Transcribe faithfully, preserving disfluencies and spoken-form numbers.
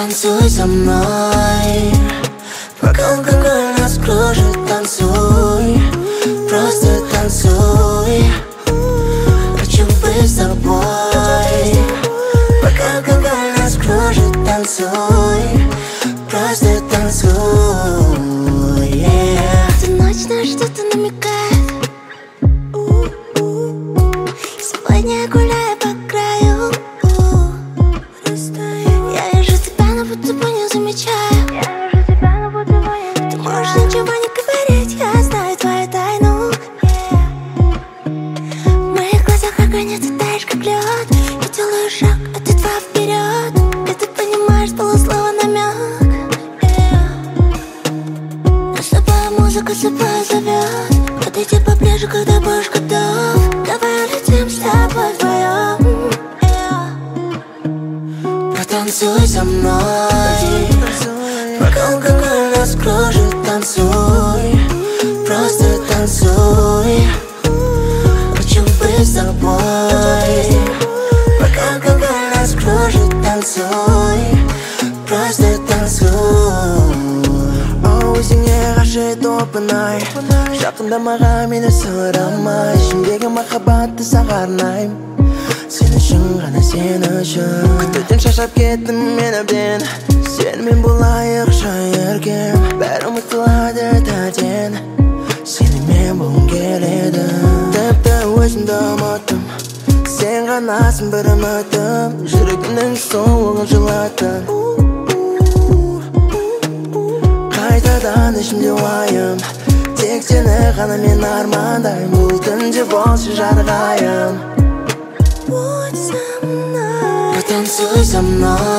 Танцуй со мной, пока алкоголь нас кружит. Танцуй, просто танцуй. Хочу быть с тобой, пока алкоголь нас кружит. Танцуй, просто танцуй, yeah. Эта ночь на что-то намекает. Сегодня я гуляю по краю. Я вижу тебя, но будто бы не замечаю. Ты можешь ничего не говорить, я знаю твою тайну. В моих глазах огонь, и ты таешь как лед. Я делаю шаг, а ты два вперед. И ты понимаешь полуслова намек. Нас с тобой музыка собой зовет. Подойди поближе, когда будешь готов. Давай улетим с тобой вдвоем. Потанцуй со мной, пока алкоголь нас кружит. Танцуй, просто танцуй. Хочу быть с тобой, пока алкоголь нас кружит. Танцуй, просто танцуй. Өзіңе қажет оп-оңай Жақында маған мені сұрамай Ішімдегі махаббатты саған арнаймын Сен үшін ғана сен үшін Күтуден шаршап кеттім мен әбден Сенімен болайық шайыркем Бәрі ұмытылады тәтен Сенімен болғым келеді Тіпті өзімді ұмыттым Сен ғанасың бір үмітім Жүрегімнің суығын жылаттың Қайтадан ішімде уайым Тек сені ғана мен армандаймын Бұл түнде болшы жарғайым Будь со мной. Потанцуй со мной,